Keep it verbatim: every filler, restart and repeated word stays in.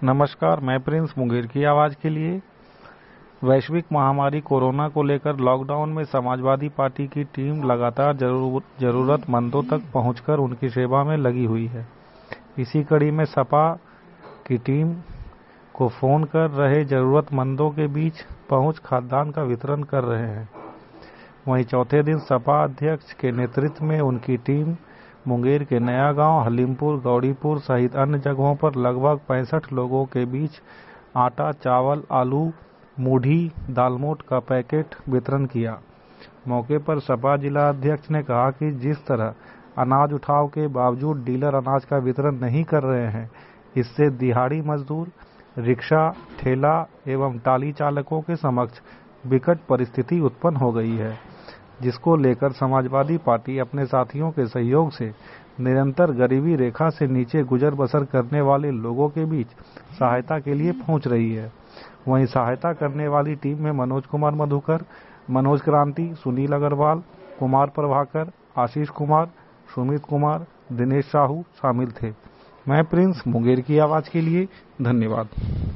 नमस्कार, मैं प्रिंस मुंगेर की आवाज के लिए। वैश्विक महामारी कोरोना को लेकर लॉकडाउन में समाजवादी पार्टी की टीम लगातार जरूरतमंदों तक पहुंचकर उनकी सेवा में लगी हुई है। इसी कड़ी में सपा की टीम को फोन कर रहे जरूरतमंदों के बीच पहुंच खाद्यान्न का वितरण कर रहे हैं। वहीं चौथे दिन सपा अध्यक्ष के नेतृत्व में उनकी टीम मुंगेर के नया गांव, हलीमपुर, गौड़ीपुर सहित अन्य जगहों पर लगभग पैंसठ लोगों के बीच आटा, चावल, आलू, मूढ़ी, दालमोट का पैकेट वितरण किया। मौके पर सपा जिला अध्यक्ष ने कहा कि जिस तरह अनाज उठाव के बावजूद डीलर अनाज का वितरण नहीं कर रहे हैं, इससे दिहाड़ी मजदूर, रिक्शा, ठेला एवं टाली चालकों के समक्ष विकट परिस्थिति उत्पन्न हो गई है, जिसको लेकर समाजवादी पार्टी अपने साथियों के सहयोग से निरंतर गरीबी रेखा से नीचे गुजर बसर करने वाले लोगों के बीच सहायता के लिए पहुंच रही है। वहीं सहायता करने वाली टीम में मनोज कुमार मधुकर, मनोज क्रांति, सुनील अग्रवाल, कुमार प्रभाकर, आशीष कुमार, सुमित कुमार, दिनेश साहू शामिल थे। मैं प्रिंस मुंगेर की आवाज के लिए, धन्यवाद।